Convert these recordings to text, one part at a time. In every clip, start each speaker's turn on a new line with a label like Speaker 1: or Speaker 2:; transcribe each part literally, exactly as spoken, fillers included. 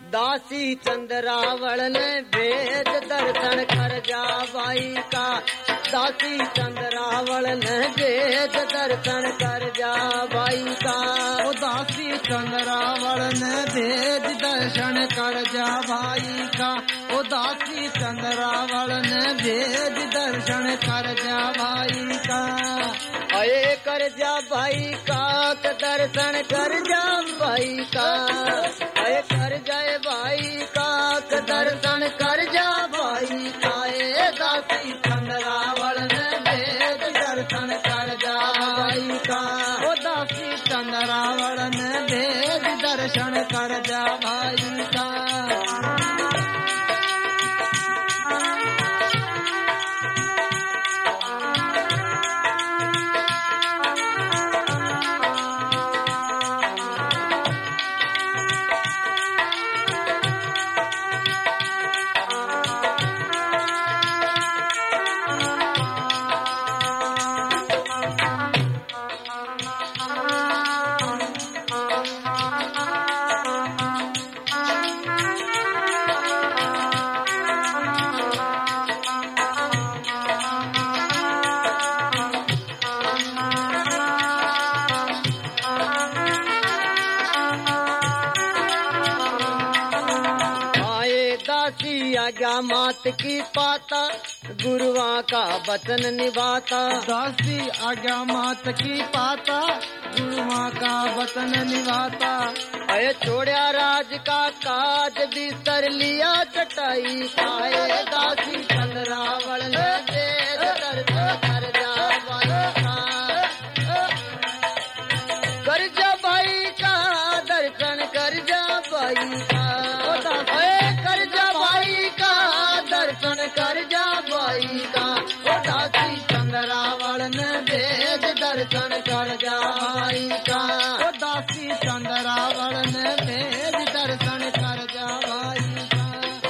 Speaker 1: दासी चंद्रावल ने भेद दर्शन कर जा बाई का। दासी चंद्रावल ने भेद दर्शन कर जा बाई का।
Speaker 2: ओ दासी चंद्रावल ने भेद दर्शन कर जा भाई का। ओ दासी चंद्रावल ने भेद दर्शन कर जा भाई का।
Speaker 1: अये कर जा भाई का दर्शन कर जा भाई का। अये कर जाए भाई का दर्शन कर जा भाई का। ए दासी चंद्रावल ने भेद दर्शन कर जा भाई का।
Speaker 2: ओ दासी चंद्रावल ने भेद दर्शन कर जा भाई का।
Speaker 1: आज्ञा मात की पाता गुरुआ का वचन निभाता।
Speaker 2: दासी आज्ञा मात की पाता गुरुआ का वचन निभाता।
Speaker 1: अये छोड़िया राज का काज बिस्तर लिया चटाई खाए। दासी चंद्रावल ने भेद दर्शन कर जा भाई का। कर जा भाई का दर्शन कर जा भाई का। कर जा भाई का दर्शन कर जा भाई का। ओ दासी चंद्रावल ने भेद दर्शन कर जा भाई का।
Speaker 2: ओ दासी चंद्रावल ने भेद दर्शन कर जा भाई का।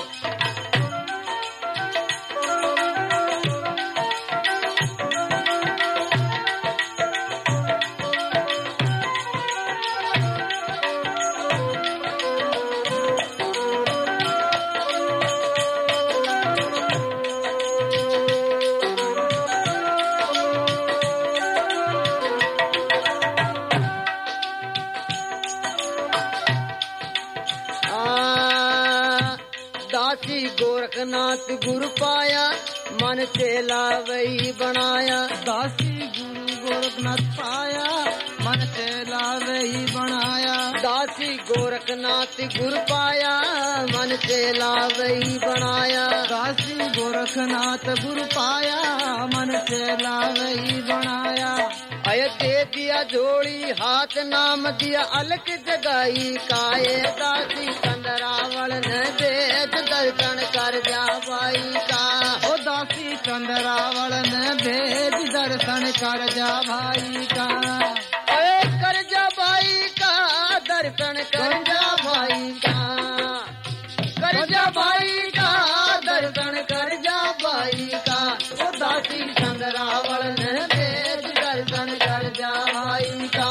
Speaker 1: दासी गोरखनाथ गुरु पाया मन चेला वही बनाया।
Speaker 2: दासी गुरु गोरखनाथ पाया मन चेला वही बनाया।
Speaker 1: दासी गोरखनाथ गुरु पाया मन चेला वही बनाया।
Speaker 2: दासी गोरखनाथ गुरु पाया मन चेला वही बनाया।
Speaker 1: अय दे दिया जोड़ी हाथ नाम दिया अलग जगाई काए। दासी चंद्रावल ने भेद दर्शन कर जा भाई का।
Speaker 2: ओ दासी चंद्रावल ने भेद दर्शन कर जा भाई का।
Speaker 1: अरे कर जा भाई का दर्शन कर जा भाई का। कर जा भाई का दर्शन कर जा भाई का। ओ दासी चंद्रावल ने भेद दर्शन कर जा भाई का।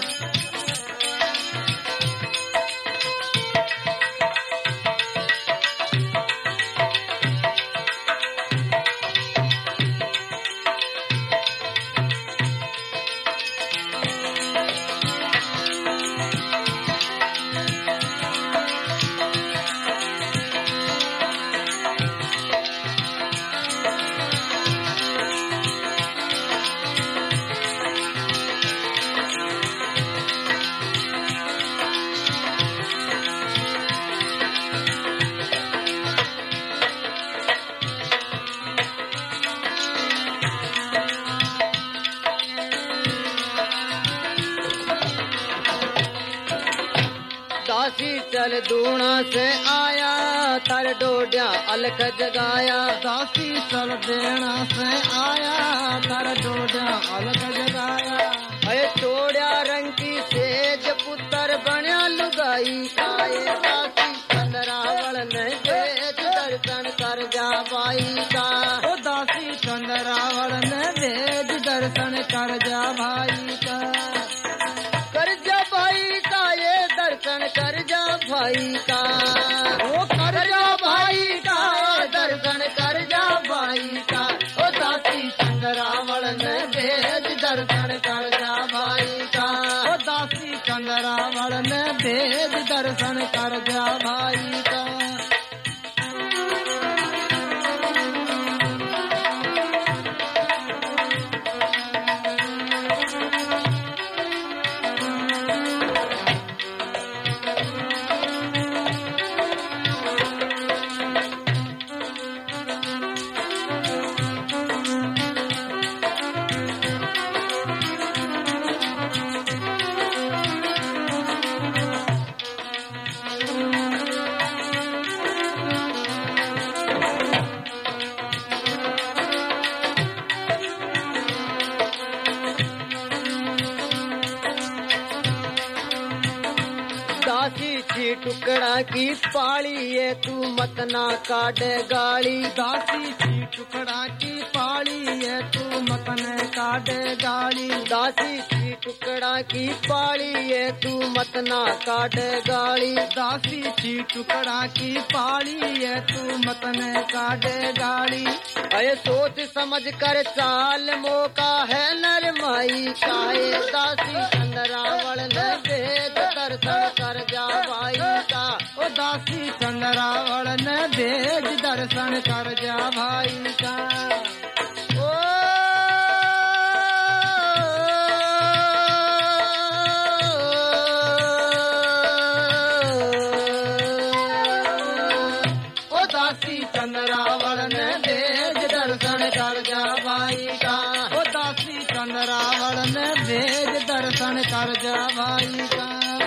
Speaker 1: दासी चल दूना से आया तर डोडिया अलख जगाया।
Speaker 2: दासी चल देना से आया तर डोडिया अलख जगाया।
Speaker 1: अये छोड़िया रंग की सेज पुत्र बनिया लुगाई काए। दासी चंद्रावल ने भेद दर्शन कर जा भाई का।
Speaker 2: ओ दासी चंद्रावल ने भेद दर्शन कर जा भाई का।
Speaker 1: कर जा भाई का ये दर्शन कर जा भाई का।
Speaker 2: चंद्रावल ने भेज दर्शन कर जा भाई का।
Speaker 1: टुकड़ा की पाली ये तू मत ना काट गाली।
Speaker 2: दासी छी टुकड़ा की पाली ये तू मत न काट गाली।
Speaker 1: दासी छी टुकड़ा की पाली ये तू मत ना काट गाली।
Speaker 2: दासी छी टुकड़ा की पाली ये तू मत न काट गाली।
Speaker 1: अरे सोच समझ कर चाल मौका है नर माई काए। दासी चंद्रावल ने भेद दर्शन कर जा भाई का।
Speaker 2: ओ दासी चंद्रावल ने भेज दर्शन कर जा भाई का।
Speaker 1: ओ
Speaker 2: ओ दासी चंद्रावल ने भेज दर्शन कर जा भाई का। ओ दासी चंद्रावल ने भेज दर्शन कर जा भाई का।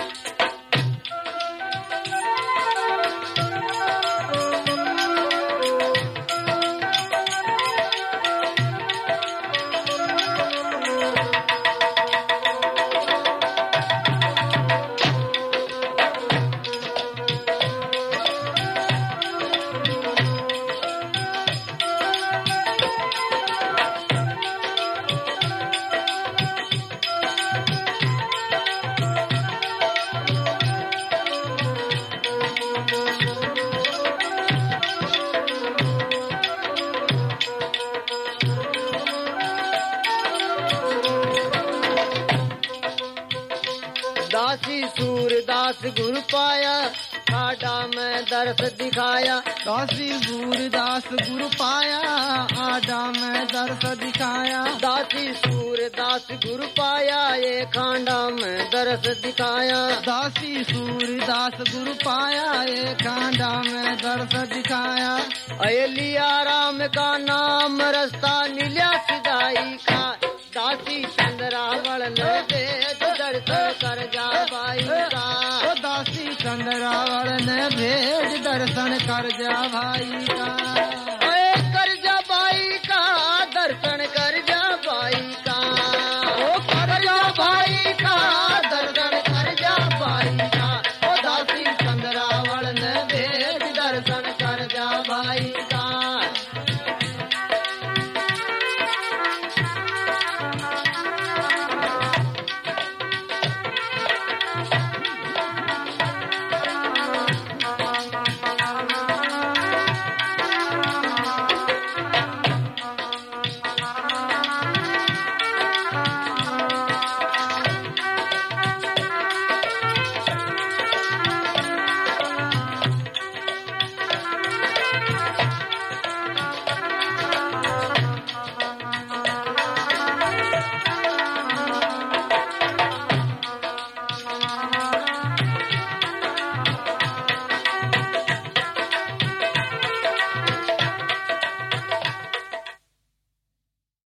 Speaker 1: दासी सूरदास गुरु पाया आडा में दर्श दिखाया।
Speaker 2: दासी सूरदास गुरु पाया आडा में दर्श दिखाया।
Speaker 1: दासी सूरदास गुरु पाया ये खांडा में दर्श दिखाया।
Speaker 2: दासी सूरदास गुरु पाया ये खांडा में दर्श दिखाया।
Speaker 1: अये लिया राम का नाम रास्ता मिल्या सिदाई का। दासी चंद्रावल ने भेज दर्शन कर जा भाई का।
Speaker 2: ओ दासी चंद्रावल ने भेज दर्शन कर जा भाई का।